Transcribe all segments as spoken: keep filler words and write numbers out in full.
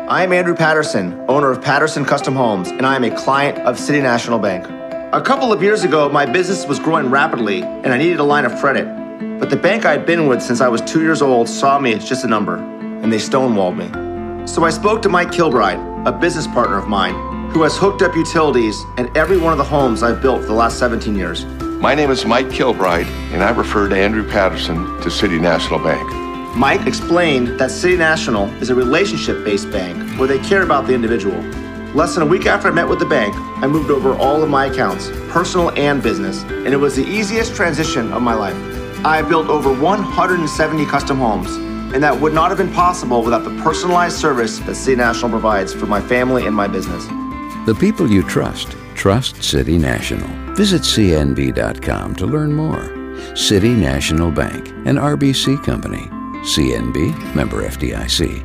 I am Andrew Patterson, owner of Patterson Custom Homes, and I am a client of City National Bank. A couple of years ago, my business was growing rapidly, and I needed a line of credit. But the bank I'd been with since I was two years old saw me as just a number, and they stonewalled me. So I spoke to Mike Kilbride, a business partner of mine, who has hooked up utilities in every one of the homes I've built for the last seventeen years. My name is Mike Kilbride, and I referred Andrew Patterson to City National Bank. Mike explained that City National is a relationship-based bank where they care about the individual. Less than a week after I met with the bank, I moved over all of my accounts, personal and business, and it was the easiest transition of my life. I have built over one hundred seventy custom homes, and that would not have been possible without the personalized service that City National provides for my family and my business. The people you trust, trust City National. Visit C N B dot com to learn more. City National Bank, an R B C company. C N B, member F D I C.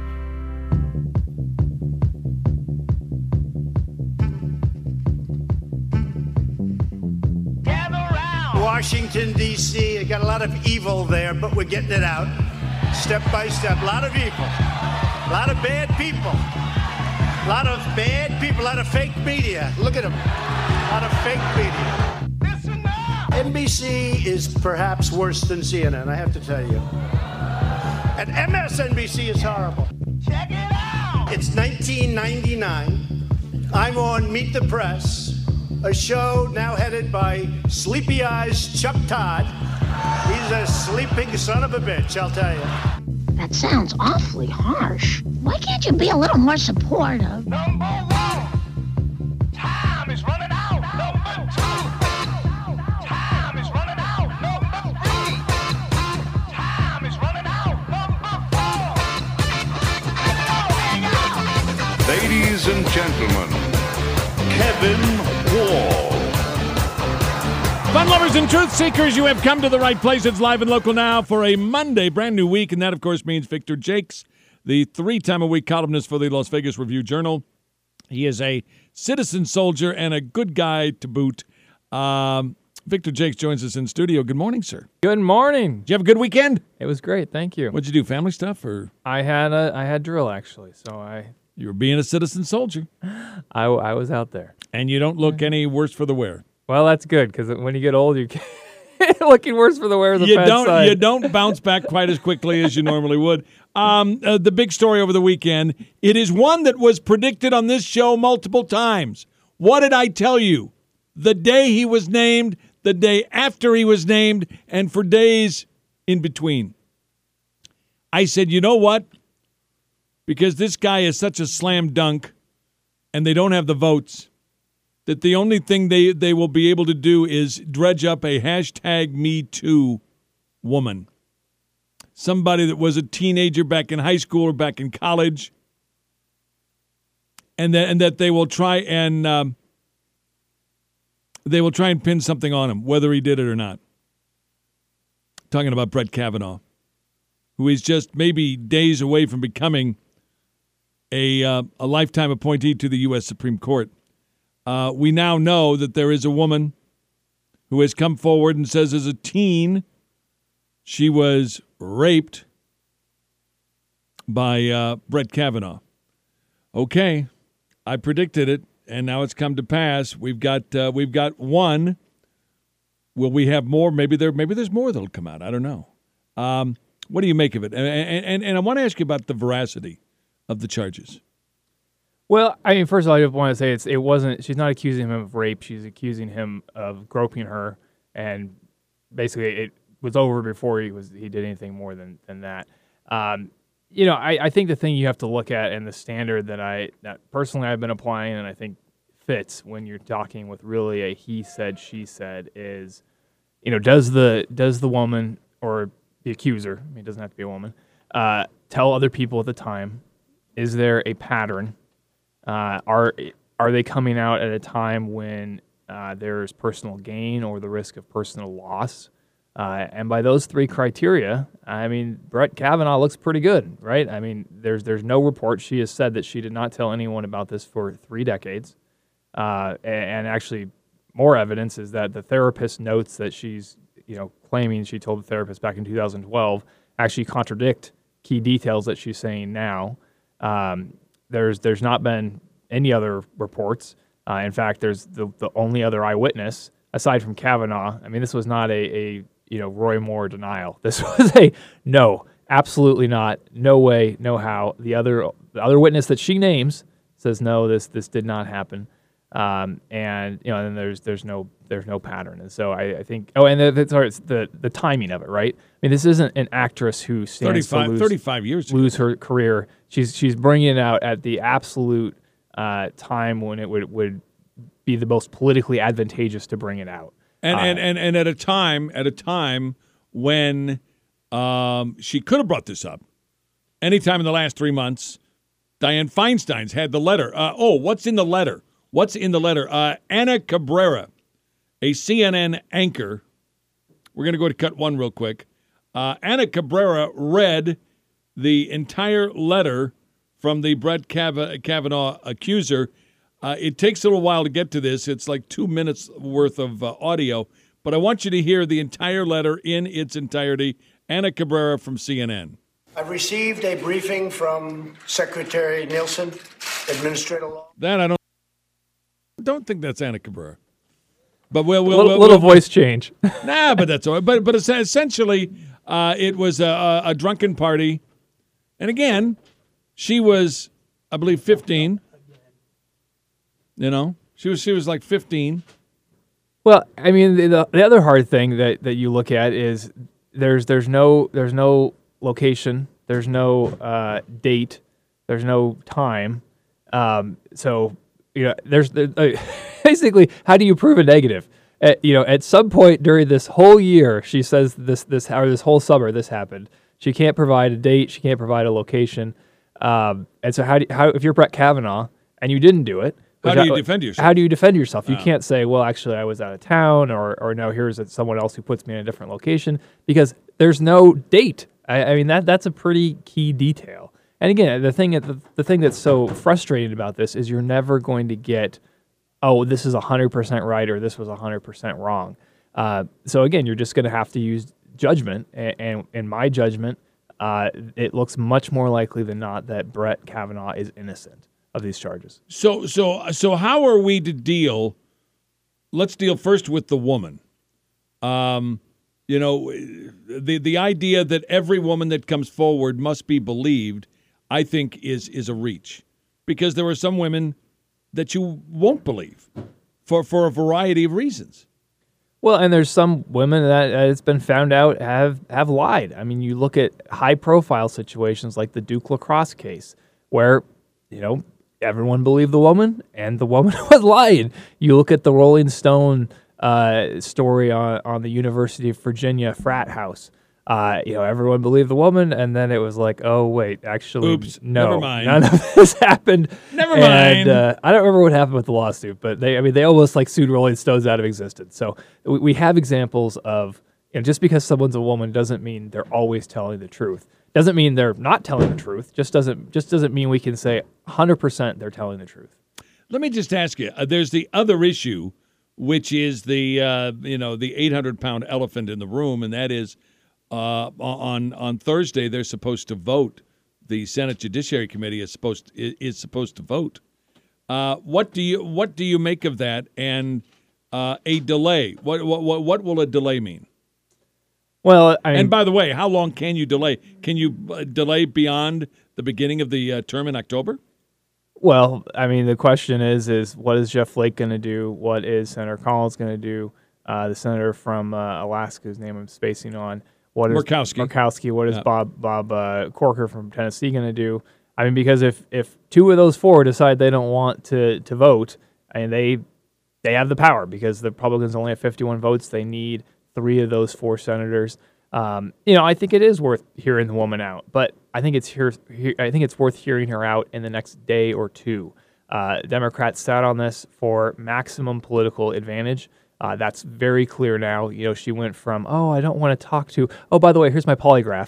Washington, D C, I got a lot of evil there, but we're getting it out step by step. A lot of evil, a lot of bad people, a lot of bad people, a lot of fake media. Look at them, a lot of fake media. Listen up. N B C is perhaps worse than C N N, I have to tell you. And M S N B C is horrible. Check it out. It's nineteen ninety-nine. I'm on Meet the Press, a show now headed by Sleepy Eyes Chuck Todd. He's a sleeping son of a bitch, I'll tell you. That sounds awfully harsh. Why can't you be a little more supportive? Number one, time is running out. Number two, time is running out. Number three, time is running out. Number four. Ladies and gentlemen, Kevin Wall. Fun lovers and truth seekers, you have come to the right place. It's live and local now for a Monday, brand new week, and that, of course, means Victor Jakes, the three-time-a-week columnist for the Las Vegas Review-Journal. He is a citizen soldier and a good guy to boot. Um, Victor Jakes joins us in studio. Good morning, sir. Good morning. Did you have a good weekend? It was great, thank you. What'd you do, family stuff? Or I had a I had drill, actually, so I... You were being a citizen soldier. I, I was out there. And you don't look any worse for the wear. Well, that's good, because when you get old, you're looking worse for the wear of the you fence don't side. You don't bounce back quite as quickly as you normally would. Um, uh, the big story over the weekend, it is one that was predicted on this show multiple times. What did I tell you? The day he was named, the day after he was named, and for days in between. I said, you know what? Because this guy is such a slam dunk, and they don't have the votes, that the only thing they, they will be able to do is dredge up a hashtag Me Too woman. Somebody that was a teenager back in high school or back in college, and that and that they will try and um, they will try and pin something on him, whether he did it or not. Talking about Brett Kavanaugh, who is just maybe days away from becoming a uh, a lifetime appointee to the U S Supreme Court. Uh, we now know that there is a woman who has come forward and says as a teen she was raped by uh, Brett Kavanaugh. Okay, I predicted it, and now it's come to pass. We've got uh, we've got one. Will we have more? Maybe there maybe there's more that'll come out. I don't know. Um, what do you make of it? And and, and I want to ask you about the veracity of the charges. Well, I mean, first of all, I just want to say it's it wasn't. She's not accusing him of rape. She's accusing him of groping her, and basically it was over before he was he did anything more than than that. Um, you know, I, I think the thing you have to look at and the standard that I that personally I've been applying and I think fits when you're talking with really a he said she said is, you know, does the does the woman or the accuser, I mean, it doesn't have to be a woman, uh, tell other people at the time? Is there a pattern? Uh, are are they coming out at a time when uh, there's personal gain or the risk of personal loss? Uh, and by those three criteria, I mean, Brett Kavanaugh looks pretty good, right? I mean, there's there's no report. She has said that she did not tell anyone about this for three decades. Uh, and, and actually, more evidence is that the therapist notes that she's, you know, claiming she told the therapist back in two thousand twelve actually contradict key details that she's saying now. Um, there's there's not been any other reports. Uh, in fact, there's the the only other eyewitness aside from Kavanaugh. I mean, this was not a, a you know Roy Moore denial. This was a no, absolutely not, no way, no how. The other the other witness that she names says no, this this did not happen. Um, and you know, and then there's there's no there's no pattern, and so I, I think. Oh, and the, the, sorry, it's the the timing of it, right? I mean, this isn't an actress who stands to lose thirty-five years ago. lose her career. She's she's bringing it out at the absolute uh, time when it would would be the most politically advantageous to bring it out, and uh, and, and and at a time at a time when um, she could have brought this up, anytime in the last three months, Dianne Feinstein's had the letter. Uh, oh, what's in the letter? What's in the letter? Uh, Ana Cabrera, a C N N anchor. We're going to go to cut one real quick. Uh, Ana Cabrera read the entire letter from the Brett Kavanaugh accuser. Uh, it takes a little while to get to this. It's like two minutes worth of uh, audio. But I want you to hear the entire letter in its entirety. Ana Cabrera from C N N. I've received a briefing from Secretary Nielsen, Administrative Law. That I don't. Don't think that's Ana Cabrera, but we'll, we'll, little, we'll, little we'll, voice change. Nah, but that's all right. But but it's essentially, uh, it was a, a drunken party, and again, she was, I believe, fifteen. You know, she was she was like fifteen. Well, I mean, the the other hard thing that, that you look at is there's there's no there's no location, there's no uh, date, there's no time, um, so. You know, there's uh, basically, how do you prove a negative? At, you know, at some point during this whole year, she says this this or this whole summer this happened. She can't provide a date. She can't provide a location. Um, and so, how do you, how if you're Brett Kavanaugh and you didn't do it? How do you defend yourself? How do you defend yourself? You Oh. can't say, well, actually, I was out of town, or or no, here's someone else who puts me in a different location, because there's no date. I, I mean, that that's a pretty key detail. And again, the thing the, the thing that's so frustrating about this is you're never going to get, oh, this is one hundred percent right or this was one hundred percent wrong. Uh, so again, you're just going to have to use judgment. And, and in my judgment, uh, it looks much more likely than not that Brett Kavanaugh is innocent of these charges. So so so how are we to deal? Let's deal first with the woman. Um, you know, the the idea that every woman that comes forward must be believed, I think, is is a reach, because there are some women that you won't believe for, for a variety of reasons. Well, and there's some women that uh, it's been found out have, have lied. I mean, you look at high-profile situations like the Duke lacrosse case, where, you know, everyone believed the woman, and the woman was lying. You look at the Rolling Stone uh, story on, on the University of Virginia frat house. Uh, you know, everyone believed the woman, and then it was like, oh, wait, actually, Oops, no, never mind. none of this happened. Never and, mind. Uh, I don't remember what happened with the lawsuit, but they, I mean, they almost like sued Rolling Stones out of existence. So we, we have examples of, you know, just because someone's a woman doesn't mean they're always telling the truth. Doesn't mean they're not telling the truth. Just doesn't just doesn't mean we can say one hundred percent they're telling the truth. Let me just ask you, uh, there's the other issue, which is the, uh, you know, the eight hundred pound elephant in the room, and that is, Uh, on on Thursday, they're supposed to vote. The Senate Judiciary Committee is supposed is, is supposed to vote. Uh, what do you what do you make of that? And uh, a delay. What what what will a delay mean? Well, I mean, and by the way, how long can you delay? Can you uh, delay beyond the beginning of the uh, term in October? Well, I mean, the question is is what is Jeff Flake going to do? What is Senator Collins going to do? Uh, the senator from uh, Alaska, whose name I'm spacing on. What is Murkowski. Murkowski? What is Yeah. Bob Bob uh, Corker from Tennessee going to do? I mean, because if, if two of those four decide they don't want to, to vote, I mean, they they have the power, because the Republicans only have fifty-one votes. They need three of those four senators. Um, you know, I think it is worth hearing the woman out, but I think it's here. He, I think it's worth hearing her out in the next day or two. Uh, Democrats sat on this for maximum political advantage. Uh, that's very clear now. You know, she went from, oh, I don't want to talk to, oh, by the way, here's my polygraph.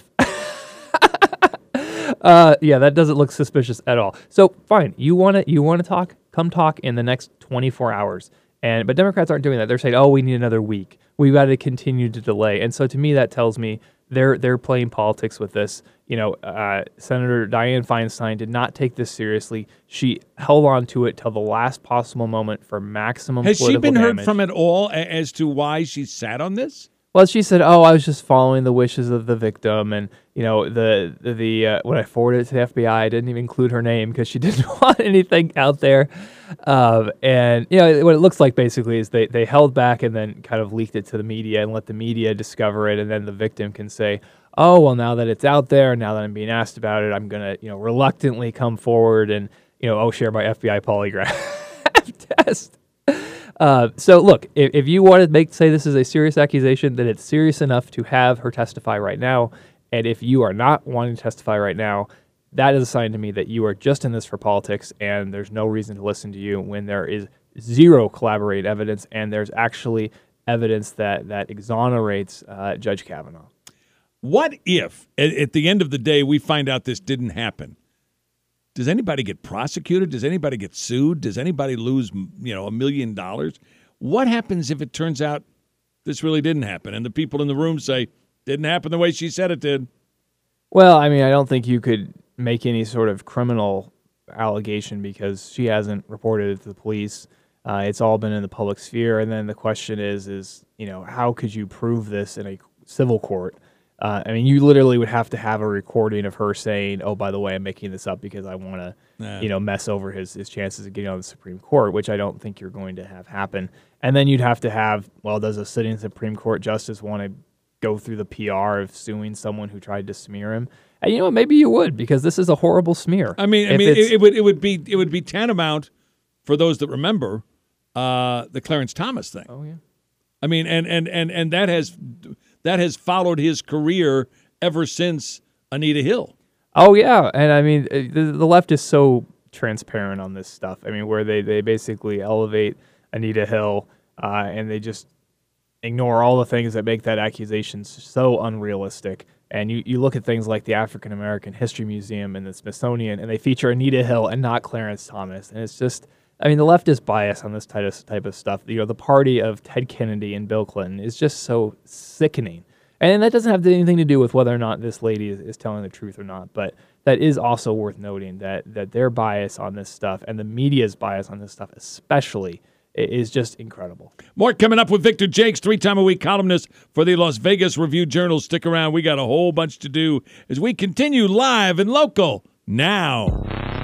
uh, yeah, that doesn't look suspicious at all. So fine, you want to you want to talk? Come talk in the next twenty-four hours. And but Democrats aren't doing that. They're saying, oh, we need another week. We've got to continue to delay. And so to me, that tells me they're they're playing politics with this. You know, uh, Senator Dianne Feinstein did not take this seriously. She held on to it till the last possible moment for maximum Has political she been damage. heard from at all a- as to why she sat on this? Well, she said, "Oh, I was just following the wishes of the victim, and you know, the the, the uh, when I forwarded it to the F B I, I didn't even include her name because she didn't want anything out there." Um, and you know, what it looks like basically is they they held back and then kind of leaked it to the media and let the media discover it, and then the victim can say, "Oh, well, now that it's out there, now that I'm being asked about it, I'm gonna, you know, reluctantly come forward and you know, oh, share my F B I polygraph test." Uh, so look, if, if you want to make say this is a serious accusation, then it's serious enough to have her testify right now. And if you are not wanting to testify right now, that is a sign to me that you are just in this for politics, and there's no reason to listen to you when there is zero collaborated evidence, and there's actually evidence that that exonerates uh, Judge Kavanaugh. What if, at, at the end of the day, we find out this didn't happen? Does anybody get prosecuted? Does anybody get sued? Does anybody lose, you know, a million dollars? What happens if it turns out this really didn't happen and the people in the room say, didn't happen the way she said it did? Well, I mean, I don't think you could make any sort of criminal allegation because she hasn't reported it to the police. Uh, it's all been in the public sphere. And then the question is, is, you know, how could you prove this in a civil court? Uh, I mean, you literally would have to have a recording of her saying, "Oh, by the way, I'm making this up because I want to, Yeah. you know, mess over his, his chances of getting on the Supreme Court," which I don't think you're going to have happen. And then you'd have to have, well, does a sitting Supreme Court justice want to go through the P R of suing someone who tried to smear him? And you know, maybe you would because this is a horrible smear. I mean, I If mean, it's- it, it would it would be it would be tantamount for those that remember uh, the Clarence Thomas thing. Oh yeah. I mean, and and and and that has that has followed his career ever since Anita Hill. Oh, yeah. And I mean, uh, the, the left is so transparent on this stuff. I mean, where they, they basically elevate Anita Hill uh, and they just ignore all the things that make that accusation so unrealistic. And you, you look at things like the African American History Museum and the Smithsonian, and they feature Anita Hill and not Clarence Thomas. And it's just, I mean, the left is biased on this type of, type of stuff. You know, the party of Ted Kennedy and Bill Clinton is just so sickening. And that doesn't have anything to do with whether or not this lady is, is telling the truth or not. But that is also worth noting that that their bias on this stuff and the media's bias on this stuff especially is just incredible. More coming up with Victor Jakes, three-time-a-week columnist for the Las Vegas Review-Journal. Stick around. We got a whole bunch to do as we continue live and local now.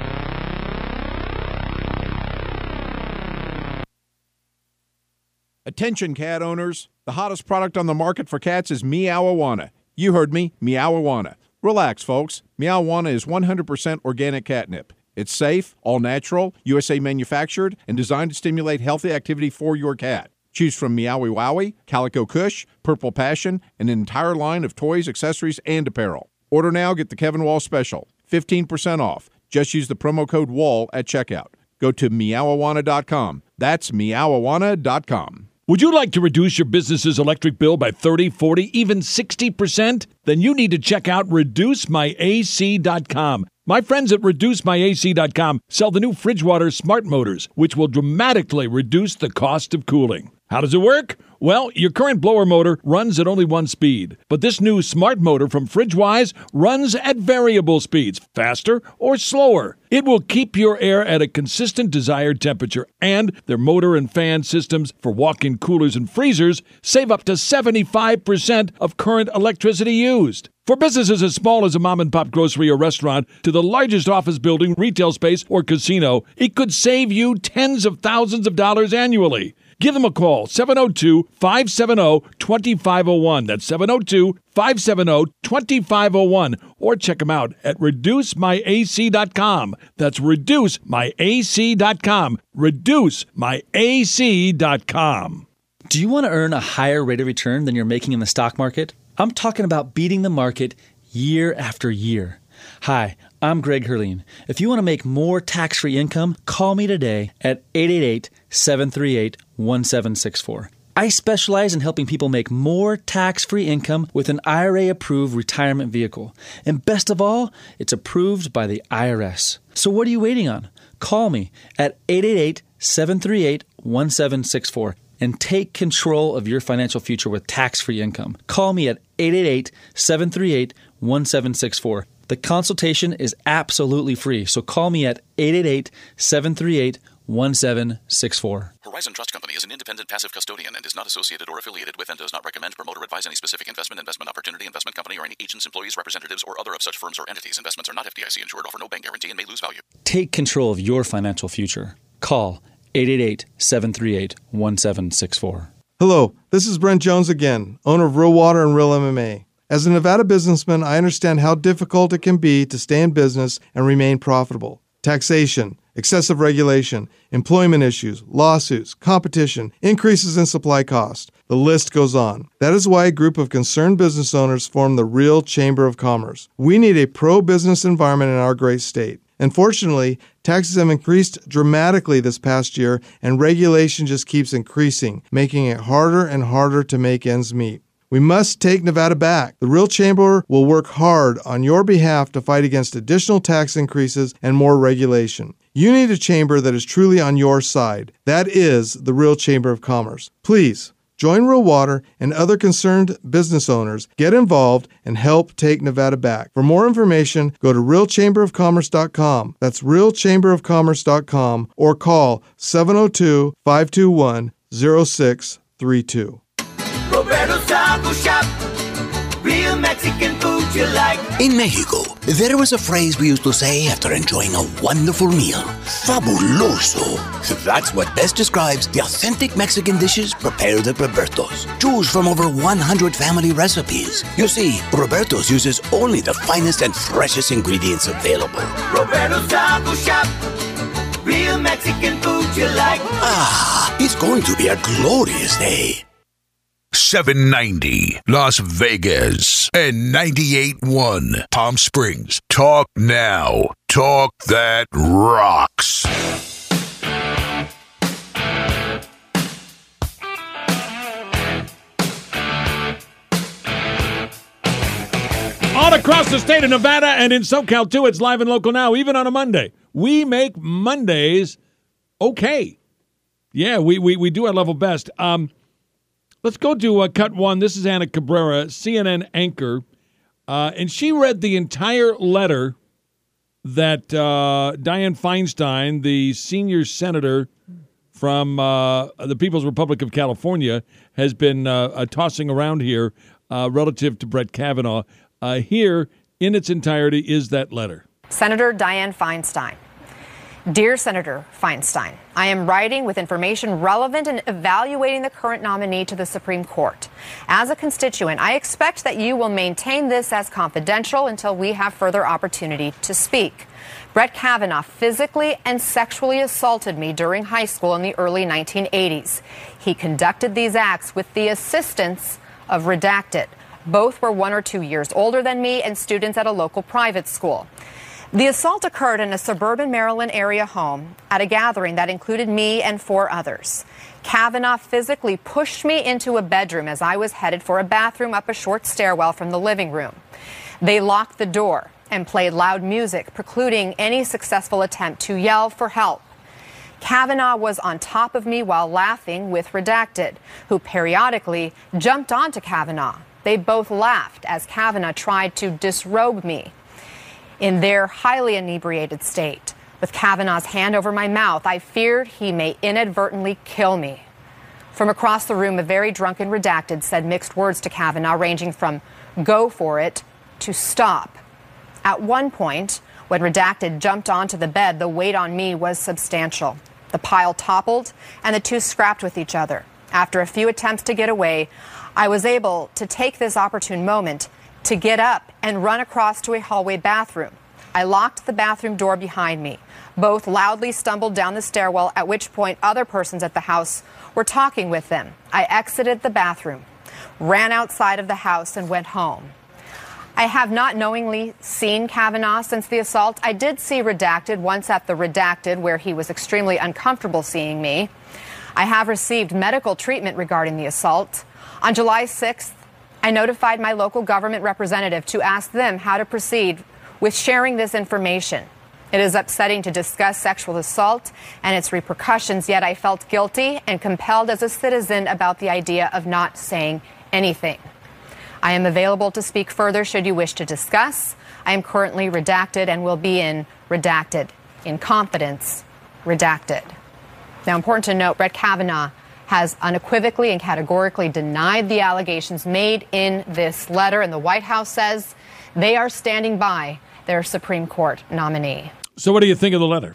Attention cat owners, the hottest product on the market for cats is Meow-Awana. You heard me, Meow-Awana. Relax, folks. Meow-Awana is one hundred percent organic catnip. It's safe, all natural, U S A manufactured, and designed to stimulate healthy activity for your cat. Choose from Meowie Wowie, Calico Kush, Purple Passion, and an entire line of toys, accessories, and apparel. Order now, get the Kevin Wall special, fifteen percent off. Just use the promo code WALL at checkout. Go to meow awana dot com. That's meow awana dot com. Would you like to reduce your business's electric bill by thirty, forty, even sixty percent? Then you need to check out reduce my A C dot com. My friends at reduce my A C dot com sell the new Fridgewater Smart Motors, which will dramatically reduce the cost of cooling. How does it work? Well, your current blower motor runs at only one speed, but this new smart motor from FridgeWise runs at variable speeds, faster or slower. It will keep your air at a consistent desired temperature, and their motor and fan systems for walk-in coolers and freezers save up to seventy-five percent of current electricity used. For businesses as small as a mom-and-pop grocery or restaurant to the largest office building, retail space, or casino, it could save you tens of thousands of dollars annually. Give them a call, seven oh two, five seven oh, two five oh one. That's seven oh two, five seven oh, two five oh one. Or check them out at reduce my A C dot com. That's reduce my A C dot com. reduce my A C dot com. Do you want to earn a higher rate of return than you're making in the stock market? I'm talking about beating the market year after year. Hi, I'm Greg Herleen. If you want to make more tax-free income, call me today at eight eight eight, seven three eight, one seven six four. I specialize in helping people make more tax-free income with an I R A-approved retirement vehicle. And best of all, it's approved by the I R S. So what are you waiting on? Call me at eight eight eight, seven three eight, one seven six four. and take control of your financial future with tax-free income. Call me at eight eight eight, seven three eight, one seven six four. The consultation is absolutely free, so call me at eight eight eight, seven three eight, one seven six four. Horizon Trust Company is an independent passive custodian and is not associated or affiliated with and does not recommend, promote, or advise any specific investment, investment opportunity, investment company, or any agents, employees, representatives, or other of such firms or entities. Investments are not F D I C insured, offer no bank guarantee, and may lose value. Take control of your financial future. Call eight eight eight, seven three eight, one seven six four. Hello, this is Brent Jones again, owner of Real Water and Real M M A. As a Nevada businessman, I understand how difficult it can be to stay in business and remain profitable. Taxation, excessive regulation, employment issues, lawsuits, competition, increases in supply cost. The list goes on. That is why a group of concerned business owners formed the Real Chamber of Commerce. We need a pro-business environment in our great state. Unfortunately, taxes have increased dramatically this past year, and regulation just keeps increasing, making it harder and harder to make ends meet. We must take Nevada back. The Real Chamber will work hard on your behalf to fight against additional tax increases and more regulation. You need a chamber that is truly on your side. That is the Real Chamber of Commerce. Please, join Real Water and other concerned business owners. Get involved and help take Nevada back. For more information, go to real chamber of commerce dot com. That's real chamber of commerce dot com or call seven oh two, five two one, oh six three two. Roberto's Taco Shop, real Mexican food you like. In Mexico, there was a phrase we used to say after enjoying a wonderful meal. Fabuloso. That's what best describes the authentic Mexican dishes prepared at Roberto's. Choose from over one hundred family recipes. You see, Roberto's uses only the finest and freshest ingredients available. Roberto's Taco Shop, real Mexican food you like. Ah, it's going to be a glorious day. seven ninety Las Vegas and ninety-eight point one Palm Springs. Talk now. Talk that rocks. All across the state of Nevada and in SoCal, too, it's live and local now, even on a Monday. We make Mondays okay. Yeah, we, we, we do our level best. Um, let's go to uh, cut one. This is Anna Cabrera, C N N anchor, uh, and she read the entire letter that uh, Dianne Feinstein, the senior senator from uh, the People's Republic of California, has been uh, uh, tossing around here uh, relative to Brett Kavanaugh. Uh, here, in its entirety, is that letter. Senator Dianne Feinstein. Dear Senator Feinstein, I am writing with information relevant in evaluating the current nominee to the Supreme Court. As a constituent, I expect that you will maintain this as confidential until we have further opportunity to speak. Brett Kavanaugh physically and sexually assaulted me during high school in the early nineteen eighties. He conducted these acts with the assistance of Redacted. Both were one or two years older than me and students at a local private school. The assault occurred in a suburban Maryland area home at a gathering that included me and four others. Kavanaugh physically pushed me into a bedroom as I was headed for a bathroom up a short stairwell from the living room. They locked the door and played loud music, precluding any successful attempt to yell for help. Kavanaugh was on top of me while laughing with Redacted, who periodically jumped onto Kavanaugh. They both laughed as Kavanaugh tried to disrobe me. In their highly inebriated state, with Kavanaugh's hand over my mouth, I feared he may inadvertently kill me. From across the room, a very drunken Redacted said mixed words to Kavanaugh, ranging from "go for it" to "stop." At one point, when Redacted jumped onto the bed, the weight on me was substantial. The pile toppled, and the two scrapped with each other. After a few attempts to get away, I was able to take this opportune moment to get up and run across to a hallway bathroom. I locked the bathroom door behind me. Both loudly stumbled down the stairwell, at which point other persons at the house were talking with them. I exited the bathroom, ran outside of the house, and went home. I have not knowingly seen Kavanaugh since the assault. I did see Redacted once at the Redacted, where he was extremely uncomfortable seeing me. I have received medical treatment regarding the assault. On July sixth, I notified my local government representative to ask them how to proceed with sharing this information. It is upsetting to discuss sexual assault and its repercussions, yet I felt guilty and compelled as a citizen about the idea of not saying anything. I am available to speak further should you wish to discuss. I am currently redacted and will be in redacted, in confidence, redacted. Now, important to note, Brett Kavanaugh has unequivocally and categorically denied the allegations made in this letter, and the White House says they are standing by their Supreme Court nominee. So what do you think of the letter?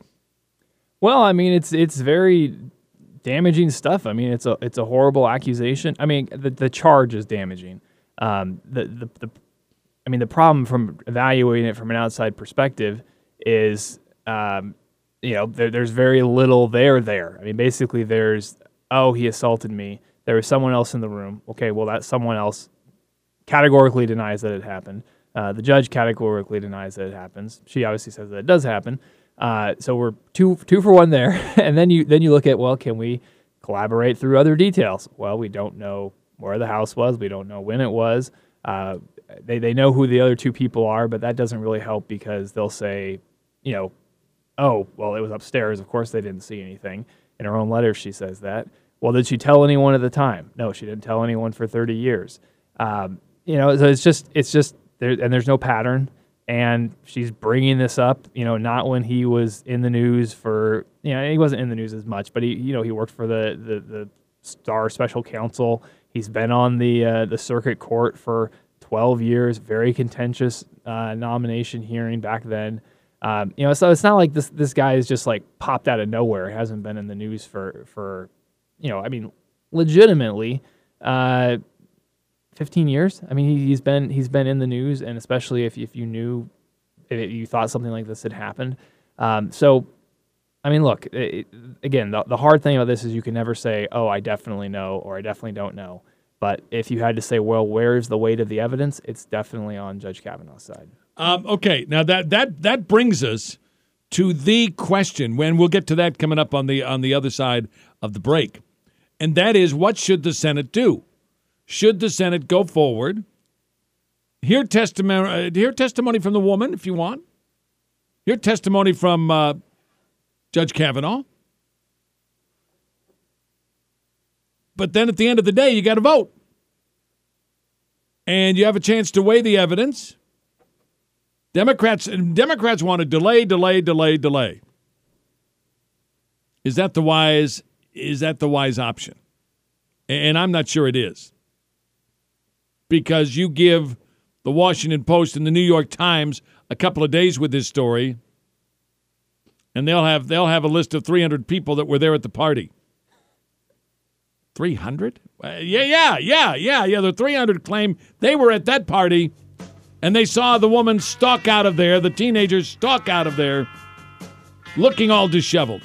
Well, I mean, it's it's very damaging stuff. I mean, it's a it's a horrible accusation. I mean, the the charge is damaging. Um, the, the the I mean, the problem from evaluating it from an outside perspective is, um, you know, there, there's very little there there. I mean, basically, there's oh, he assaulted me. There was someone else in the room. Okay, well, that someone else categorically denies that it happened. Uh, the judge categorically denies that it happens. She obviously says that it does happen. Uh, so we're two two for one there. And then you then you look at, well, can we collaborate through other details? Well, we don't know where the house was. We don't know when it was. Uh, they they know who the other two people are, but that doesn't really help because they'll say, you know, oh, well, it was upstairs. Of course they didn't see anything. In her own letter, she says that. Well, did she tell anyone at the time? No, she didn't tell anyone for thirty years. Um, you know, so it's just it's just. There, and there's no pattern, and she's bringing this up, you know, not when he was in the news for, you know, he wasn't in the news as much, but he, you know, he worked for the the, the Starr Special Counsel. He's been on the uh, the circuit court for twelve years, very contentious uh, nomination hearing back then. Um, you know, so it's not like this this guy is just like popped out of nowhere. He hasn't been in the news for for, you know, I mean, legitimately. Uh, fifteen years. I mean, he, he's been he's been in the news, and especially if if you knew, if you thought something like this had happened. Um, so, I mean, look, it, again, the, the hard thing about this is you can never say, "Oh, I definitely know," or "I definitely don't know." But if you had to say, "Well, where's the weight of the evidence?" It's definitely on Judge Kavanaugh's side. Um, okay, now that that that brings us to the question. When we'll get to that coming up on the on the other side of the break, and that is, what should the Senate do? Should the Senate go forward, hear testimony, hear testimony from the woman if you want, hear testimony from uh, Judge Kavanaugh, but then at the end of the day, you got to vote, and you have a chance to weigh the evidence. Democrats Democrats want to delay, delay, delay, delay. Is that the wise? Is that the wise option? And I'm not sure it is. Because you give the Washington Post and the New York Times a couple of days with this story, and they'll have they'll have a list of three hundred people that were there at the party. three hundred? Uh, yeah, yeah, yeah, yeah, yeah. The three hundred claim they were at that party, and they saw the woman stalk out of there, the teenagers stalk out of there, looking all disheveled.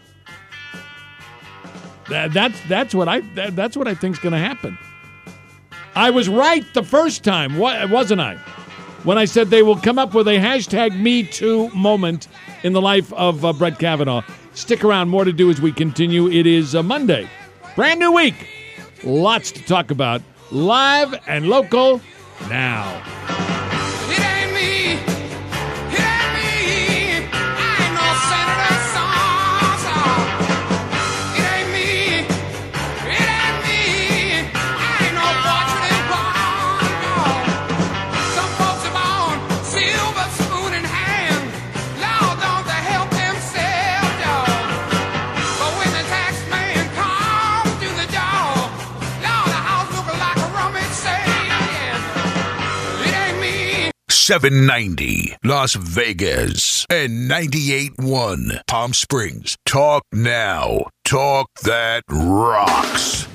That, that's that's what I that, that's what I think's going to happen. I was right the first time, wasn't I? When I said they will come up with a hashtag Me Too moment in the life of uh, Brett Kavanaugh. Stick around, more to do as we continue. It is a Monday, brand new week. Lots to talk about, live and local now. seven ninety Las Vegas and ninety-eight point one Palm Springs. Talk now. Talk that rocks.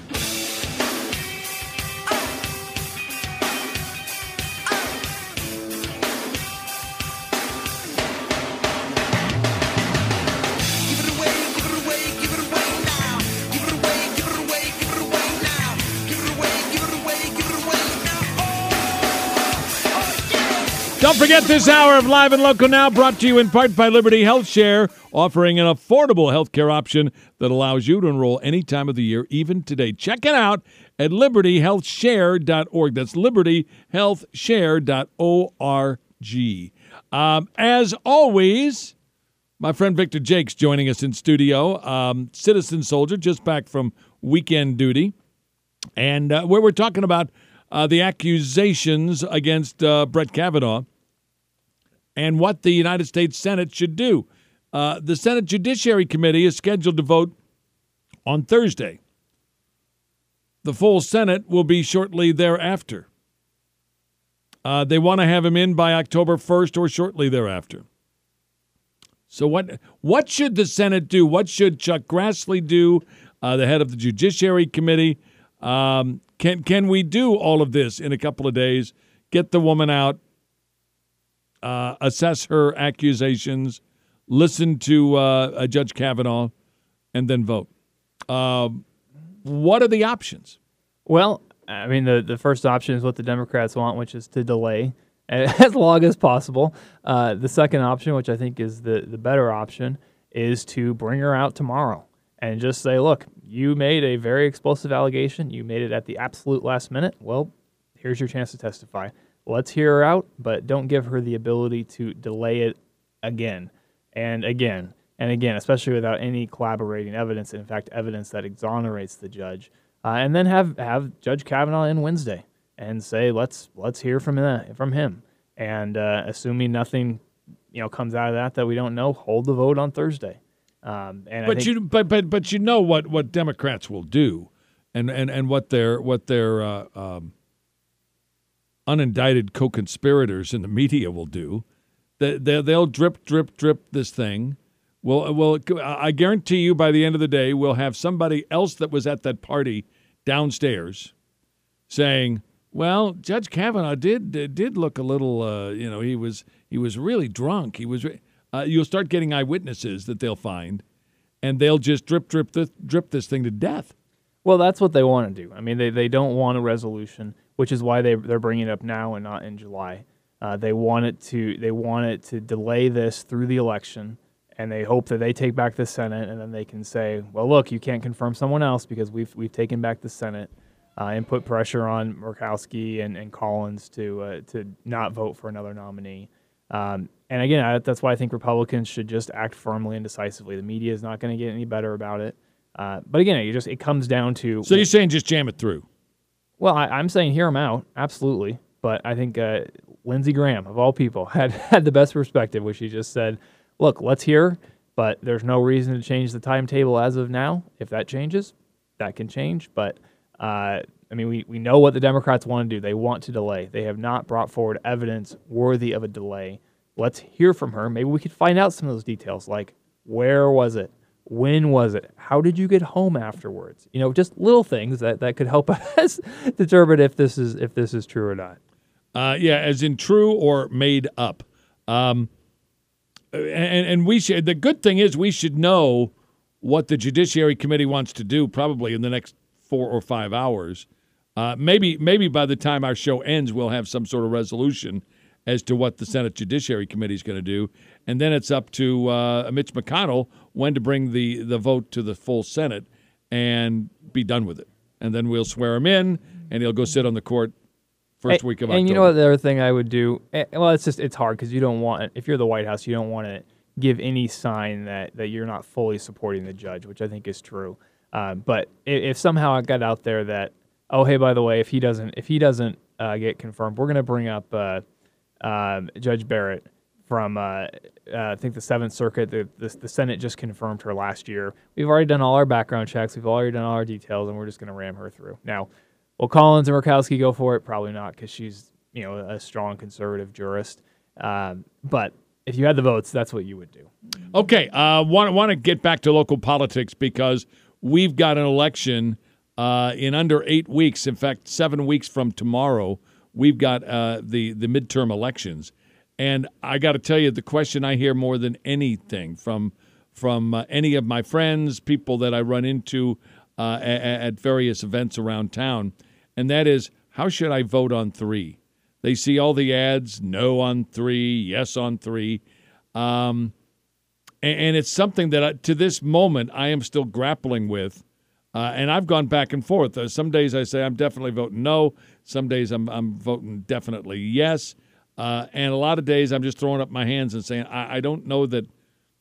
Don't forget this hour of Live and Local Now, brought to you in part by Liberty Health Share, offering an affordable health care option that allows you to enroll any time of the year, even today. Check it out at liberty health share dot org. That's liberty health share dot org. Um, as always, My friend Victor Jakes joining us in studio, um, citizen soldier, just back from weekend duty. And uh, where we're talking about uh, the accusations against uh, Brett Kavanaugh and what the United States Senate should do. Uh, the Senate Judiciary Committee is scheduled to vote on Thursday. The full Senate will be shortly thereafter. Uh, they want to have him in by October first or shortly thereafter. So what what should the Senate do? What should Chuck Grassley do, uh, the head of the Judiciary Committee? Um, can can we do all of this in a couple of days? Get the woman out, uh, assess her accusations, listen to uh, Judge Kavanaugh, and then vote. Uh, what are the options? Well, I mean, the, the first option is what the Democrats want, which is to delay as long as possible. Uh, the second option, which I think is the, the better option, is to bring her out tomorrow and just say, look, you made a very explosive allegation. You made it at the absolute last minute. Well, here's your chance to testify. Let's hear her out, but don't give her the ability to delay it again and again and again, especially without any collaborating evidence, in fact, evidence that exonerates the judge. Uh, and then have, have Judge Kavanaugh in Wednesday and say, let's let's hear from that, from him. And uh, assuming nothing, you know, comes out of that that we don't know, hold the vote on Thursday. Um, and but I think, you but but but you know what, what Democrats will do, and, and, and what their what their uh, um, unindicted co-conspirators in the media will do. They, they they'll drip drip drip this thing. Well, well, I guarantee you by the end of the day, we'll have somebody else that was at that party downstairs saying, "Well, Judge Kavanaugh did did look a little, uh, you know, he was he was really drunk. He was." Uh, you'll start getting eyewitnesses that they'll find, and they'll just drip drip this, drip this thing to death. Well, that's what they want to do. I mean, they, they don't want a resolution, which is why they they're bringing it up now and not in July. Uh, they want it to they want it to delay this through the election. And they hope that they take back the Senate, and then they can say, well, look, you can't confirm someone else because we've we've taken back the Senate, uh, and put pressure on Murkowski and, and Collins to uh, to not vote for another nominee. Um, and again, I, that's why I think Republicans should just act firmly and decisively. The media is not going to get any better about it. Uh, but again, it just it comes down to. So you're saying just jam it through? Well, I, I'm saying hear them out, absolutely. But I think uh, Lindsey Graham, of all people, had had the best perspective, which he just said, look, let's hear, but there's no reason to change the timetable as of now. If that changes, that can change. But, uh, I mean, we, we know what the Democrats want to do. They want to delay. They have not brought forward evidence worthy of a delay. Let's hear from her. Maybe we could find out some of those details, like where was it? When was it? How did you get home afterwards? You know, just little things that, that could help us determine if this is if this is true or not. Uh, yeah, as in true or made up. Um And, and we should. The good thing is we should know what the Judiciary Committee wants to do probably in the next four or five hours. Uh, maybe maybe by the time our show ends, we'll have some sort of resolution as to what the Senate Judiciary Committee is going to do, and then it's up to uh, Mitch McConnell when to bring the the vote to the full Senate and be done with it. And then we'll swear him in, and he'll go sit on the court first and, week of and October. And you know what the other thing I would do? Well, it's just it's hard because you don't want, if you're the White House, you don't want to give any sign that, that you're not fully supporting the judge, which I think is true. Uh, but if, if somehow it got out there that, oh, hey, by the way, if he doesn't if he doesn't uh, get confirmed, we're going to bring up uh, uh, Judge Barrett from uh, uh, I think the Seventh Circuit. The, the the Senate just confirmed her last year. We've already done all our background checks. We've already done all our details, and we're just going to ram her through now. Will Collins and Murkowski go for it? Probably not, because she's, you know, a strong conservative jurist. Um, but if you had the votes, that's what you would do. Okay, uh, want want to get back to local politics because we've got an election uh, in under eight weeks. In fact, seven weeks from tomorrow, we've got uh, the the midterm elections. And I got to tell you, the question I hear more than anything from from uh, any of my friends, people that I run into uh, at, at various events around town, and that is, how should I vote on three? They see all the ads, no on three, yes on three. Um, and, and it's something that I, to this moment I am still grappling with. Uh, and I've gone back and forth. Uh, some days I say I'm definitely voting no. Some days I'm, I'm voting definitely yes. Uh, and a lot of days I'm just throwing up my hands and saying, I, I don't know that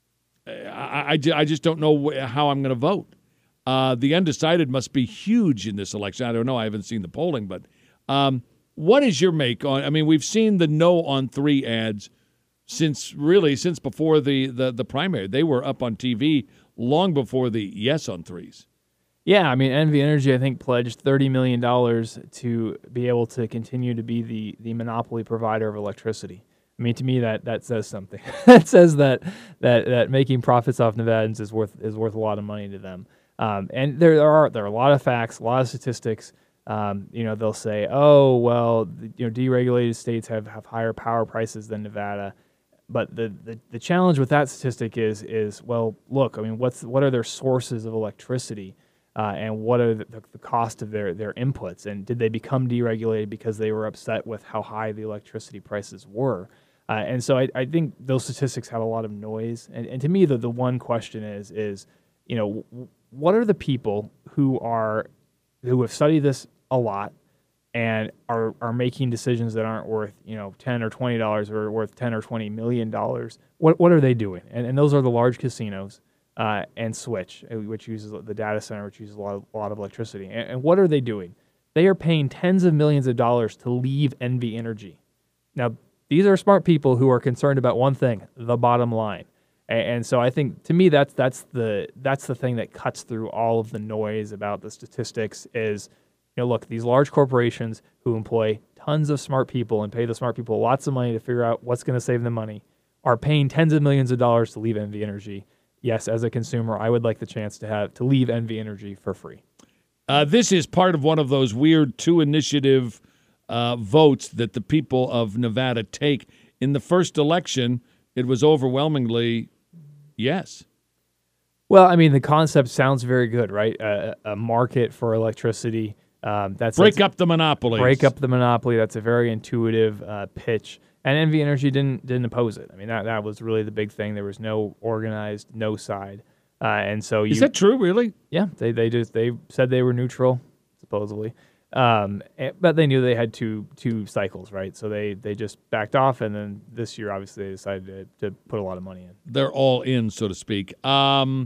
I, I, I just don't know wh- how I'm going to vote. Uh, the undecided must be huge in this election. I don't know. I haven't seen the polling, but um, what is your make on? I mean, we've seen the no on three ads since really since before the, the, the primary. They were up on T V long before the yes on threes. Yeah, I mean, N V Energy, I think, pledged thirty million dollars to be able to continue to be the, the monopoly provider of electricity. I mean, to me, that, that says something. That says that, that that making profits off Nevadans is worth is worth a lot of money to them. Um, and there, there are there are a lot of facts, a lot of statistics. Um, you know, they'll say, oh, well, the, you know, deregulated states have, have higher power prices than Nevada. But the, the, the challenge with that statistic is is well, look, I mean, what's what are their sources of electricity, uh, and what are the, the, the cost of their their inputs, and did they become deregulated because they were upset with how high the electricity prices were? Uh, and so I, I think those statistics have a lot of noise. And, and to me, the the one question is is you know, what are the people who are who have studied this a lot and are are making decisions that aren't worth, you know, ten or twenty dollars or worth ten or twenty million dollars? What what are they doing? And and those are the large casinos uh, and Switch, which uses the data center, which uses a lot of, a lot of electricity. And, and what are they doing? They are paying tens of millions of dollars to leave N V Energy. Now, these are smart people who are concerned about one thing: the bottom line. And so I think, to me, that's that's the that's the thing that cuts through all of the noise about the statistics is, you know, look, these large corporations who employ tons of smart people and pay the smart people lots of money to figure out what's going to save them money are paying tens of millions of dollars to leave N V Energy. Yes, as a consumer, I would like the chance to have to leave N V Energy for free. Uh, this is part of one of those weird two-initiative uh, votes that the people of Nevada take. In the first election, it was overwhelmingly yes. Well, I mean, the concept sounds very good, right? Uh, a market for electricity. Um, that's break that's, up the monopoly. Break up the monopoly. That's a very intuitive uh, pitch. And N V Energy didn't didn't oppose it. I mean, that that was really the big thing. There was no organized, no side. Uh, and so you, is that true? Really? Yeah. They they just they said they were neutral, supposedly. Um, but they knew they had two two cycles, right? So they, they just backed off, and then this year, obviously, they decided to, to put a lot of money in. They're all in, so to speak. Um,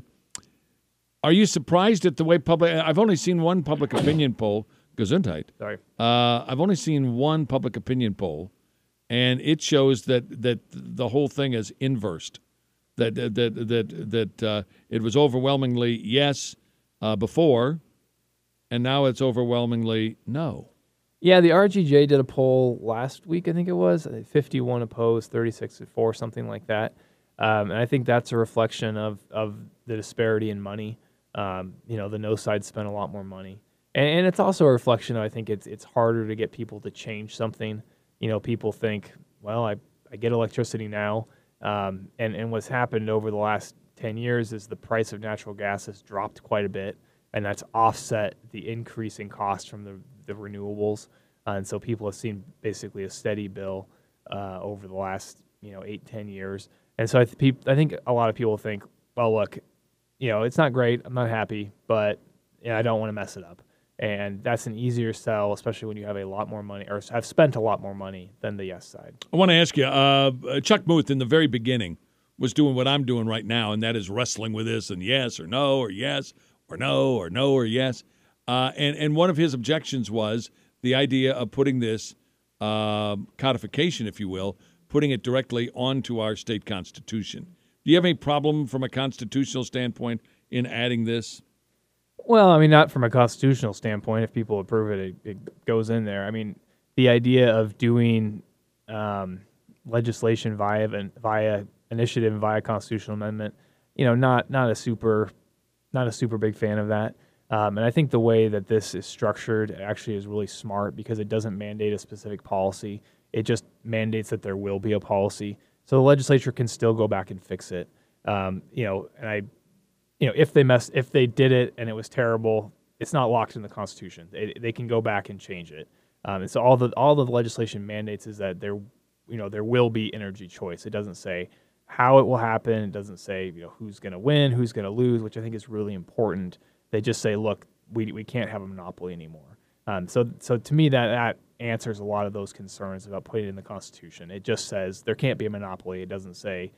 are you surprised at the way public? I've only seen one public opinion poll. Gesundheit. Sorry. Uh, I've only seen one public opinion poll, and it shows that that the whole thing is inversed. That that that that, that uh, it was overwhelmingly yes uh, before. And now it's overwhelmingly no. Yeah, the R G J did a poll last week, I think it was. fifty-one opposed, thirty-six for, something like that. Um, and I think that's a reflection of, of the disparity in money. Um, you know, the no side spent a lot more money. And, and it's also a reflection of, I think it's it's harder to get people to change something. You know, people think, well, I, I get electricity now. Um, and, and what's happened over the last ten years is the price of natural gas has dropped quite a bit. And that's offset the increase in cost from the, the renewables. Uh, and so people have seen basically a steady bill uh, over the last, you know, eight, ten years. And so I, th- peop- I think a lot of people think, well, look, you know, it's not great. I'm not happy, but you know, I don't want to mess it up. And that's an easier sell, especially when you have a lot more money or have spent a lot more money than the yes side. I want to ask you, uh, Chuck Muth in the very beginning was doing what I'm doing right now, and that is wrestling with this and yes or no or yes or no, or no, or yes. Uh, and, and one of his objections was the idea of putting this uh, codification, if you will, putting it directly onto our state constitution. Do you have any problem from a constitutional standpoint in adding this? Well, I mean, not from a constitutional standpoint. If people approve it, it, it goes in there. I mean, the idea of doing um, legislation via via initiative and via constitutional amendment, you know, not not a super... Not a super big fan of that. Um, and I think the way that this is structured actually is really smart because it doesn't mandate a specific policy. It just mandates that there will be a policy. So the legislature can still go back and fix it. Um, you know, and I, you know, if they mess, if they did it and it was terrible, it's not locked in the Constitution. They, they can go back and change it. Um, and so all the all the legislation mandates is that there, you know, there will be energy choice. It doesn't say how it will happen. It doesn't say, you know, who's going to win, who's going to lose, which I think is really important. They just say, look, we we can't have a monopoly anymore. Um, so so to me, that, that answers a lot of those concerns about putting it in the Constitution. It just says there can't be a monopoly. It doesn't say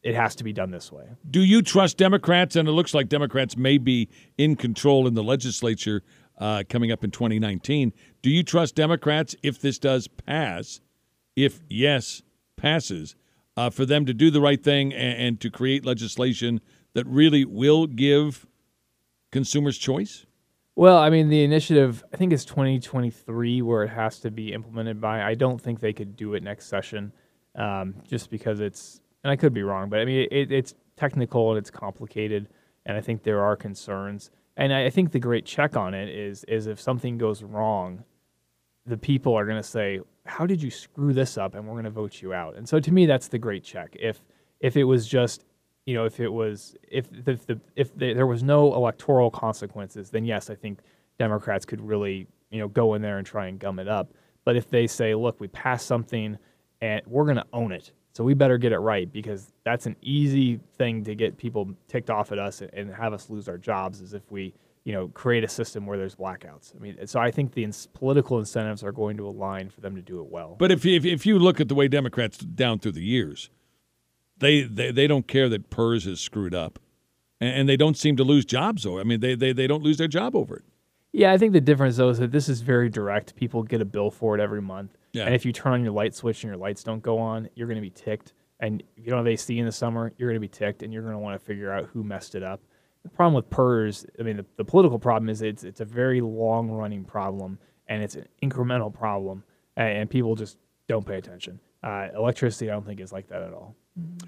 it has to be done this way. Do you trust Democrats? And it looks like Democrats may be in control in the legislature uh, coming up in twenty nineteen. Do you trust Democrats if this does pass, if yes passes, uh, for them to do the right thing and, and to create legislation that really will give consumers choice? Well, I mean, the initiative, I think it's twenty twenty-three where it has to be implemented by. I don't think they could do it next session um, just because it's, and I could be wrong, but I mean, it, it's technical and it's complicated, and I think there are concerns. And I, I think the great check on it is, is if something goes wrong, the people are going to say, how did you screw this up? And we're going to vote you out. And so to me, that's the great check. If if it was just, you know, if it was, if the, the if the, there was no electoral consequences, then yes, I think Democrats could really, you know, go in there and try and gum it up. But if they say, look, we passed something and we're going to own it, so we better get it right, because that's an easy thing to get people ticked off at us and have us lose our jobs, is if we, you know, create a system where there's blackouts. I mean, so I think the ins- political incentives are going to align for them to do it well. But if if, if you look at the way Democrats down through the years, They, they they don't care that P E R S is screwed up, and, and they don't seem to lose jobs over. I mean, they, they they don't lose their job over it. Yeah, I think the difference though is that this is very direct. People get a bill for it every month, Yeah. and if you turn on your light switch and your lights don't go on, you're going to be ticked. And if you don't have A C in the summer, you're going to be ticked, and you're going to want to figure out who messed it up. The problem with P E R S, I mean, the, the political problem is it's it's a very long running problem, and it's an incremental problem, and, and people just don't pay attention. Uh, electricity, I don't think, is like that at all.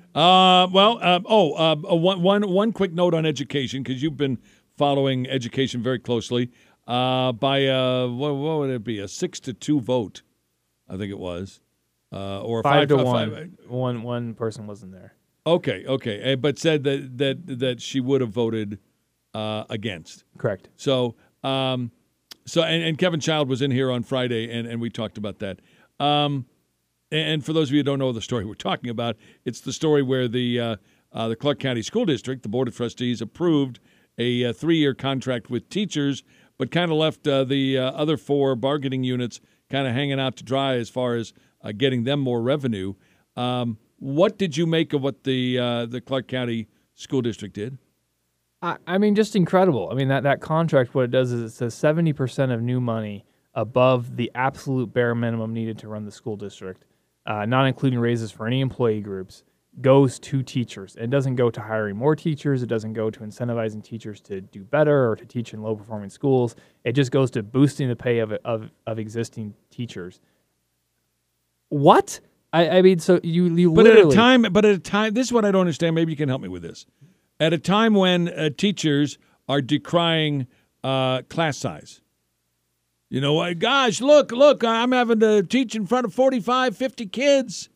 Uh, well, uh, oh, uh, one, one, one quick note on education, because you've been following education very closely. Uh, by uh, what, what would it be? A six to two vote, I think it was, uh, or a five, five to uh, one. Five, one. One person wasn't there. Okay, okay, uh, but said that that that she would have voted uh, against. Correct. So, um, so and, and Kevin Child was in here on Friday, and, and we talked about that. Um, And for those of you who don't know the story we're talking about, it's the story where the uh, uh, the Clark County School District, the Board of Trustees, approved a, a three-year contract with teachers, but kind of left uh, the uh, other four bargaining units kind of hanging out to dry as far as uh, getting them more revenue. Um, what did you make of what the uh, the Clark County School District did? I, I mean, just incredible. I mean, that, that contract, what it does is it says seventy percent of new money above the absolute bare minimum needed to run the school district, uh, not including raises for any employee groups, goes to teachers. It doesn't go to hiring more teachers. It doesn't go to incentivizing teachers to do better or to teach in low-performing schools. It just goes to boosting the pay of of, of existing teachers. What? I, I mean, so you you but literally... at a time, but at a time, this is what I don't understand. Maybe you can help me with this. At a time when uh, teachers are decrying uh, class size. You know, gosh, look, look, I'm having to teach in front of forty-five, fifty kids.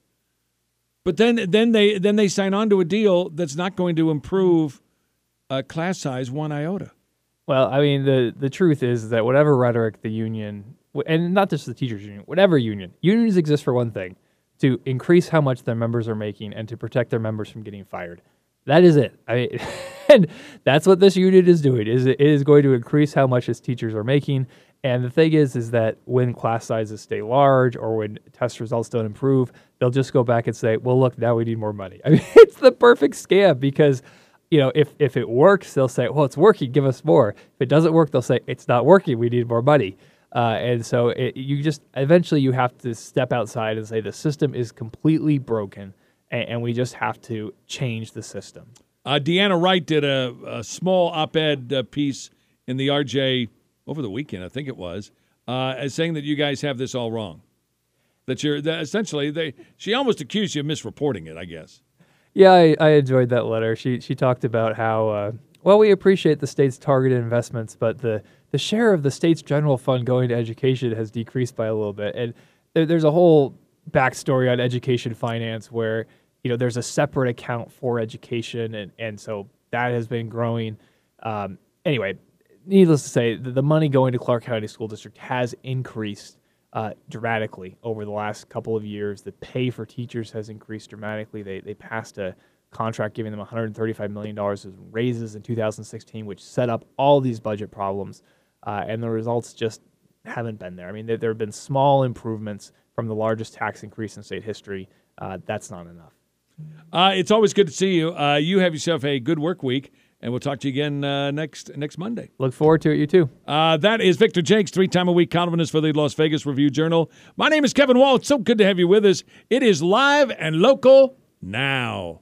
But then then they then they sign on to a deal that's not going to improve uh, class size one iota. Well, I mean, the, the truth is that whatever rhetoric the union, and not just the teachers union, whatever union, unions exist for one thing, to increase how much their members are making and to protect their members from getting fired. That is it. I mean, and that's what this union is doing. Is it is going to increase how much its teachers are making. And the thing is, is that when class sizes stay large or when test results don't improve, they'll just go back and say, well, look, now we need more money. I mean, it's the perfect scam because, you know, if, if it works, they'll say, well, it's working, give us more. If it doesn't work, they'll say, it's not working, we need more money. Uh, and so it, you just, eventually you have to step outside and say the system is completely broken and, and we just have to change the system. Uh, Deanna Wright did a, a small op-ed uh, piece in the R J over the weekend, I think it was, uh, as saying that you guys have this all wrong. That you're that essentially they. She almost accused you of misreporting it, I guess. Yeah, I, I enjoyed that letter. She she talked about how uh, well we appreciate the state's targeted investments, but the the share of the state's general fund going to education has decreased by a little bit. And there, there's a whole backstory on education finance where you know there's a separate account for education, and and so that has been growing. Um, anyway. Needless to say, the money going to Clark County School District has increased uh, dramatically over the last couple of years. The pay for teachers has increased dramatically. They they passed a contract giving them one hundred thirty-five million dollars in raises in two thousand sixteen, which set up all these budget problems, uh, and the results just haven't been there. I mean, there, there have been small improvements from the largest tax increase in state history. Uh, that's not enough. Uh, it's always good to see you. Uh, you have yourself a good work week, and we'll talk to you again uh, next next Monday. Look forward to it, you too. Uh, that is Victor Jakes, three-time-a-week columnist for the Las Vegas Review-Journal. My name is Kevin Wall. It's so good to have you with us. It is live and local now.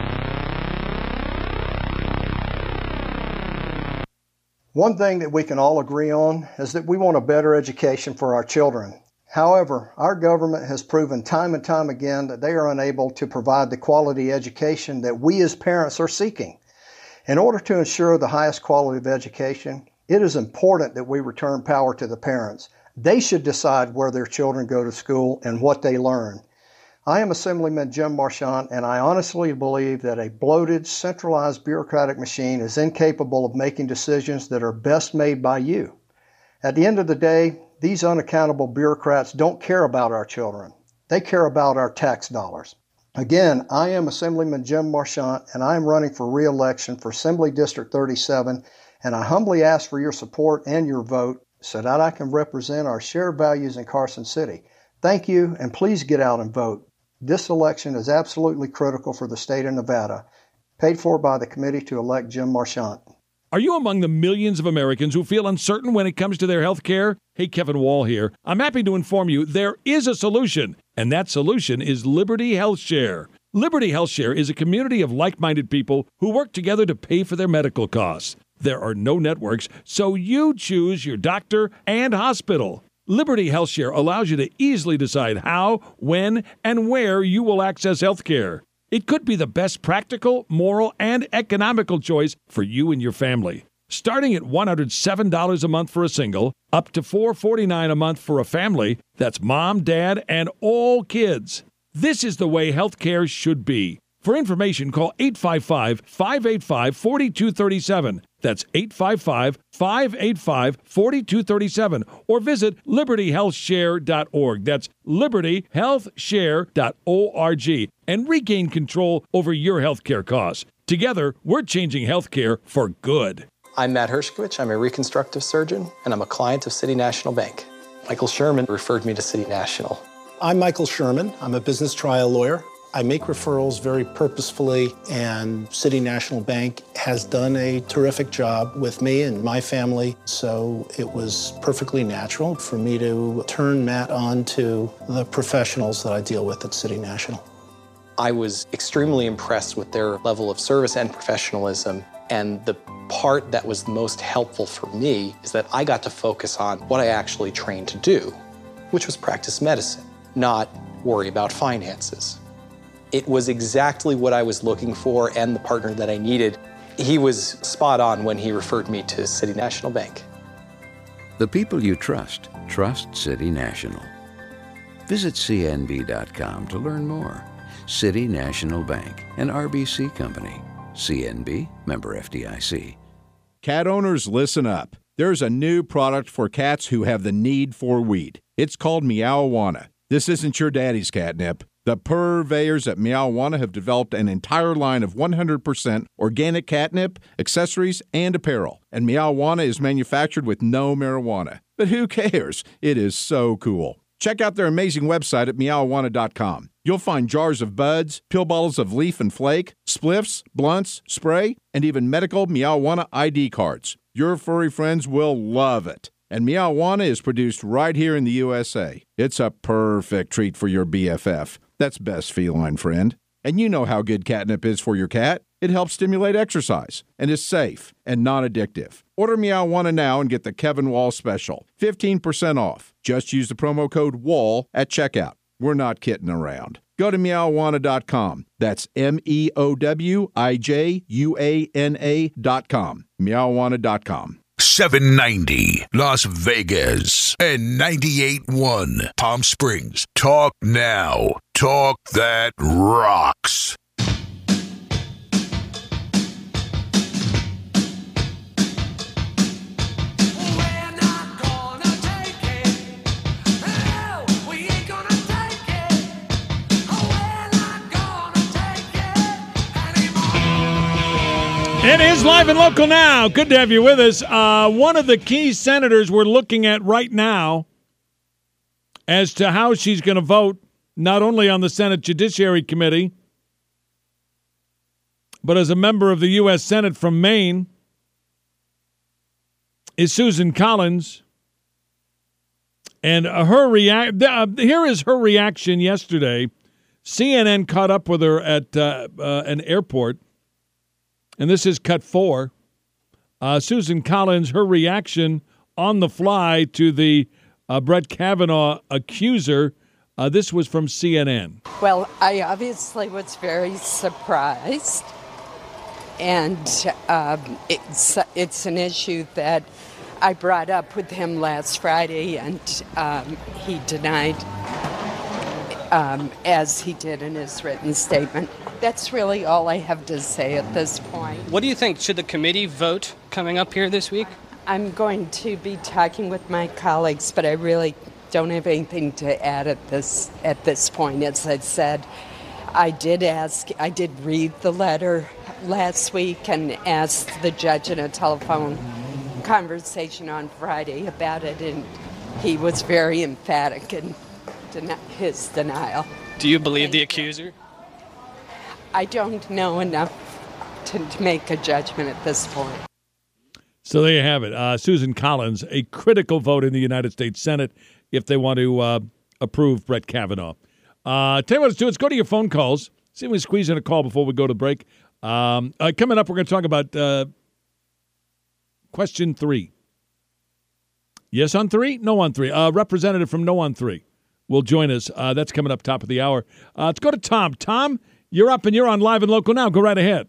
One thing that we can all agree on is that we want a better education for our children. However, our government has proven time and time again that they are unable to provide the quality education that we as parents are seeking. In order to ensure the highest quality of education, it is important that we return power to the parents. They should decide where their children go to school and what they learn. I am Assemblyman Jim Marchant, and I honestly believe that a bloated, centralized bureaucratic machine is incapable of making decisions that are best made by you. At the end of the day, these unaccountable bureaucrats don't care about our children. They care about our tax dollars. Again, I am Assemblyman Jim Marchant, and I am running for re-election for Assembly District thirty-seven, and I humbly ask for your support and your vote so that I can represent our shared values in Carson City. Thank you, and please get out and vote. This election is absolutely critical for the state of Nevada, paid for by the committee to elect Jim Marchant. Are you among the millions of Americans who feel uncertain when it comes to their health care? Hey, Kevin Wall here. I'm happy to inform you there is a solution, and that solution is Liberty Health Share. Liberty Health Share is a community of like-minded people who work together to pay for their medical costs. There are no networks, so you choose your doctor and hospital. Liberty Health Share allows you to easily decide how, when, and where you will access health care. It could be the best practical, moral, and economical choice for you and your family. Starting at one hundred seven dollars a month for a single, up to four hundred forty-nine dollars a month for a family, that's mom, dad, and all kids. This is the way health care should be. For information, call eight five five, five eight five, four two three seven. That's eight five five, five eight five, four two three seven. Or visit liberty health share dot org. That's liberty health share dot org. And regain control over your health care costs. Together, we're changing health care for good. I'm Matt Hershkovich. I'm a reconstructive surgeon, and I'm a client of City National Bank. Michael Sherman referred me to City National. I'm Michael Sherman. I'm a business trial lawyer. I make referrals very purposefully, and City National Bank has done a terrific job with me and my family, so it was perfectly natural for me to turn Matt on to the professionals that I deal with at City National. I was extremely impressed with their level of service and professionalism, and the part that was the most helpful for me is that I got to focus on what I actually trained to do, which was practice medicine, not worry about finances. It was exactly what I was looking for and the partner that I needed. He was spot on when he referred me to City National Bank. The people you trust, trust City National. Visit C N B dot com to learn more. City National Bank, an R B C company. C N B, member F D I C. Cat owners, listen up. There's a new product for cats who have the need for weed. It's called Meow-Awana. This isn't your daddy's catnip. The purveyors at Meow-Awana have developed an entire line of one hundred percent organic catnip, accessories, and apparel. And Meow-Awana is manufactured with no marijuana. But who cares? It is so cool. Check out their amazing website at meow awana dot com. You'll find jars of buds, pill bottles of leaf and flake, spliffs, blunts, spray, and even medical Meow-Awana I D cards. Your furry friends will love it. And Meow-Awana is produced right here in the U S A. It's a perfect treat for your B F F. That's best feline friend. And you know how good catnip is for your cat. It helps stimulate exercise and is safe and non-addictive. Order Meow-Awana now and get the Kevin Wall special. fifteen percent off. Just use the promo code WALL at checkout. We're not kidding around. Go to meow awana dot com. That's M E O W I J U A N A dot com. meow awana dot com. seven ninety Las Vegas and ninety-eight point one Palm Springs. Talk now. Talk that rocks. It is live and local now. Good to have you with us. Uh, one of the key senators we're looking at right now as to how she's going to vote, not only on the Senate Judiciary Committee, but as a member of the U S Senate from Maine is Susan Collins. And her react. Uh, here is her reaction yesterday. C N N caught up with her at uh, uh, an airport, and this is cut four. Uh, Susan Collins, her reaction on the fly to the uh, Brett Kavanaugh accuser. Uh, this was from C N N. Well, I obviously was very surprised, and um, it's it's an issue that I brought up with him last Friday, and um, he denied, um, as he did in his written statement. That's really all I have to say at this point. What do you think? Should the committee vote coming up here this week? I'm going to be talking with my colleagues, but I really don't have anything to add at this at this point. As I said, I did ask, I did read the letter last week and asked the judge in a telephone conversation on Friday about it, and he was very emphatic in den- his denial. Do you believe the accuser? I don't know enough to, to make a judgment at this point. So there you have it. Uh, Susan Collins, a critical vote in the United States Senate if they want to uh, approve Brett Kavanaugh. Uh, tell you what let's do. Let's go to your phone calls. See if we squeeze in a call before we go to break. Um, uh, coming up, we're going to talk about uh, question three. Yes on three? No on three. Uh, representative from No on three will join us. Uh, that's coming up top of the hour. Uh, let's go to Tom. Tom, you're up and you're on Live and Local now. Go right ahead.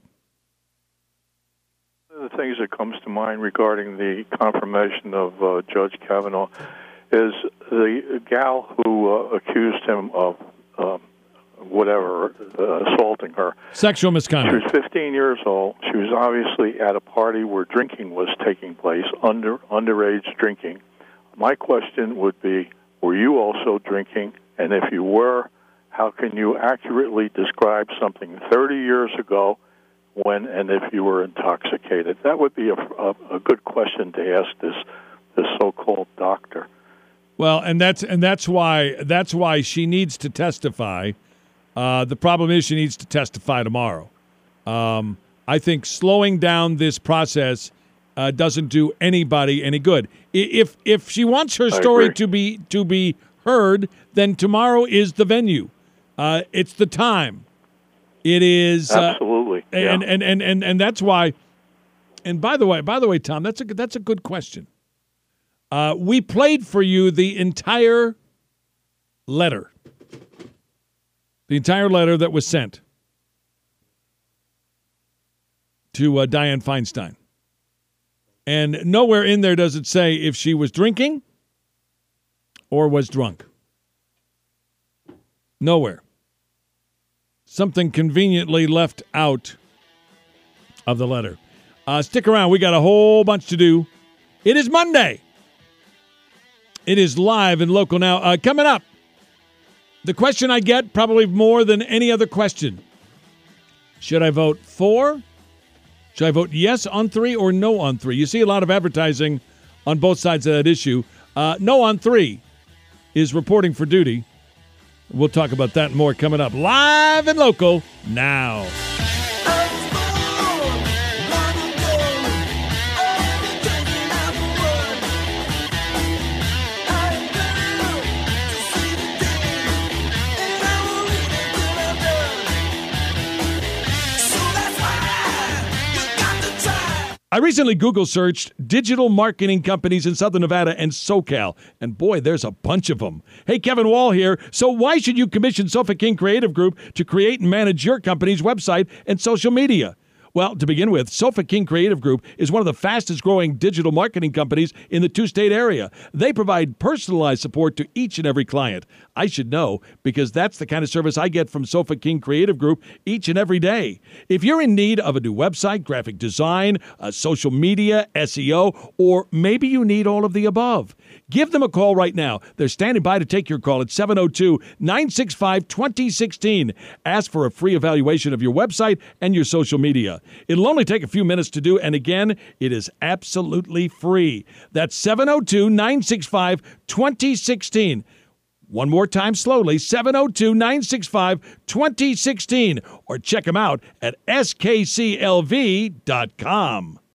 One of the things that comes to mind regarding the confirmation of uh, Judge Kavanaugh is the gal who uh, accused him of uh, whatever, uh, assaulting her. Sexual misconduct. She was fifteen years old. She was obviously at a party where drinking was taking place, under underage drinking. My question would be, were you also drinking? And if you were, how can you accurately describe something thirty years ago when and if you were intoxicated? That would be a, a, a good question to ask this this so-called doctor. Well, and that's and that's why that's why she needs to testify. Uh, the problem is she needs to testify tomorrow. Um, I think slowing down this process uh, doesn't do anybody any good. If if she wants her story to be to be heard, then tomorrow is the venue. Uh, it's the time. It is uh, absolutely, yeah. and, and and and and that's why. And by the way, by the way, Tom, that's a that's a good question. Uh, we played for you the entire letter, the entire letter that was sent to uh, Dianne Feinstein, and nowhere in there does it say if she was drinking or was drunk. Nowhere. Something conveniently left out of the letter. Uh, stick around. We got a whole bunch to do. It is Monday. It is Live and Local now. Uh, coming up, the question I get probably more than any other question. Should I vote for? Should I vote yes on three or no on three? You see a lot of advertising on both sides of that issue. Uh, no on three is reporting for duty. We'll talk about that and more coming up. Live and Local now. I recently Google searched digital marketing companies in Southern Nevada and SoCal, and boy, there's a bunch of them. Hey, Kevin Wall here. So why should you commission Sofa King Creative Group to create and manage your company's website and social media? Well, to begin with, Sofa King Creative Group is one of the fastest growing digital marketing companies in the two-state area. They provide personalized support to each and every client. I should know because that's the kind of service I get from Sofa King Creative Group each and every day. If you're in need of a new website, graphic design, uh, social media, S E O, or maybe you need all of the above, give them a call right now. They're standing by to take your call at seven oh two, nine six five, two oh one six. Ask for a free evaluation of your website and your social media. It'll only take a few minutes to do, and again, it is absolutely free. That's seven oh two, nine six five, two oh one six. One more time slowly, seven oh two, nine six five, two oh one six, or check them out at S K C L V dot com.